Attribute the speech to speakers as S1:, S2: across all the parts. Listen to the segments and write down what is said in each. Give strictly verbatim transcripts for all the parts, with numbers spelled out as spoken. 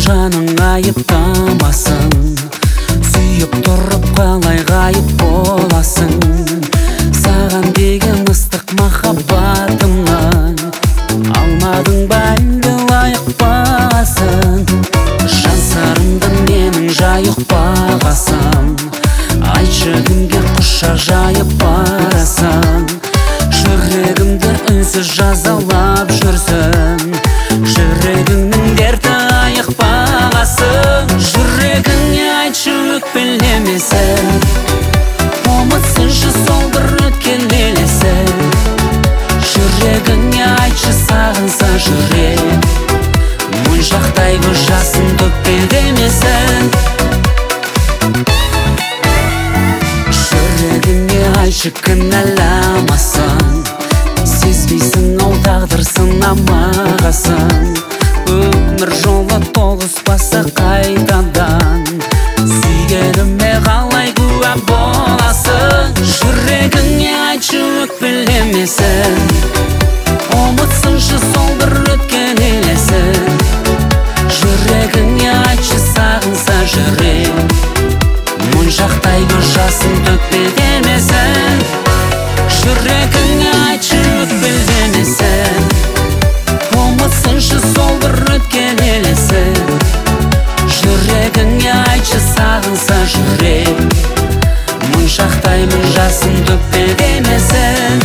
S1: жаның айыптамасын, сүйіп тұрып қалай ғайып боласың. Саған деген ыстық махаббатымнан алмадың ба әлде лайық бағасын? Жан сырымды менің жай ұқпағасың, айтшы кімге құшақ жайып барасың? Жүрегімді үнсіз жазалап жүрсің, жүрегіңнің дерті айықпағасың. Жүрегіңе айтшы өкпелемесін, ұмытсыншы сол бір өткен елесін. Жүрегіңе айтшы сағынса жүрек, моншақтай көз жасын төкпе демесін. Жүрегіңе айтшы кінәламасын, сезбейсің ау тағдыр сынамағасын. Өмір жолы тоғыспаса қайтадан, сүйгеніме қалай куә боласың? Жүрегіңе айтшы өкпелемесін, ұмытсыншы сол бір өткен елесін. Жүрегіңе айтшы сағынса жүрек, моншақтай көз жасын төкпе демесін. Жүрегіңе айтшы өкпелемесін, ұмытсыншы сол бір өткен елесін. Жүрегіңе айтшы сағынса жүрек, моншақтаймын жасын төкпе демесін.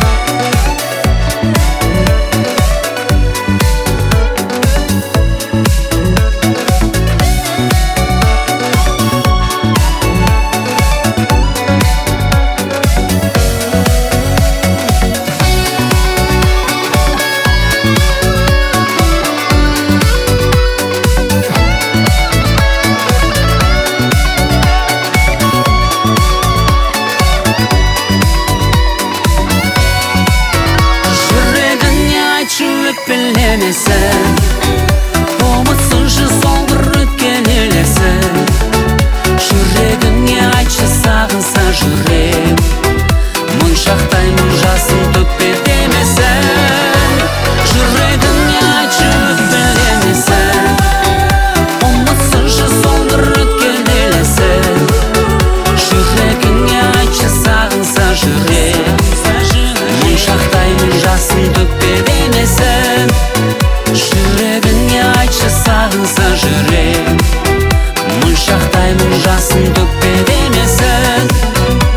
S1: Өкпелемесін, ұмытсыншы сол бір өткен елесін. Жүрегіңе айтшы сағынса жүрек, моншақтаймын жасын төкпе демесін. Жүрегіңе айтшы өкпелемесін, ұмытсыншы сол бір өткен елесін. Жүрегіңе айтшы сағынса жүрек, моншақтаймын жасын төкпе демесін. Жүрегіңе айтшы сағынса жүрек, моншақтаймын жасын төкпе демесін.